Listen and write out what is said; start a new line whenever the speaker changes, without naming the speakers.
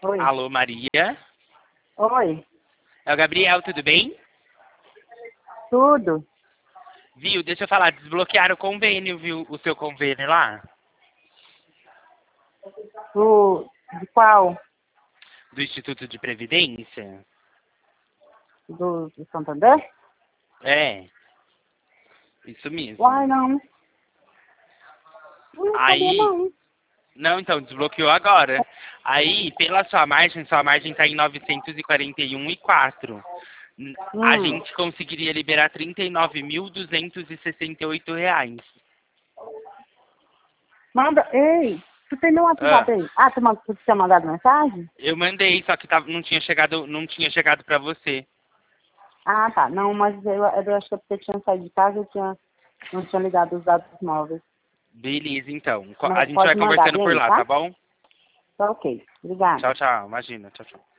Oi.
Alô, Maria?
Oi.
É o Gabriel, tudo bem?
Tudo?
Viu, deixa eu falar, desbloquearam o convênio, viu? O seu convênio lá?
De qual?
Do Instituto de Previdência?
Do Santander?
É, isso mesmo.
Uai, não. Não sabia,
Aí,
não.
não, então, desbloqueou agora. Aí, pela sua margem tá em 941,04. A
Hum.
gente conseguiria liberar R$ 39.268.
Manda. Ei, tu tem meu WhatsApp
Ah,
aí? Ah, tu tinha mandado mensagem?
eu mandei, só que não tinha chegado para você.
Ah, tá. Não, mas eu acho que você tinha saído de casa e não tinha ligado os dados móveis.
Beleza, então. A
Mas
gente vai
pode mandar
conversando por
bem,
lá,
tá?
tá bom?
Tá ok. Obrigada.
Tchau, tchau. Imagina. Tchau, tchau.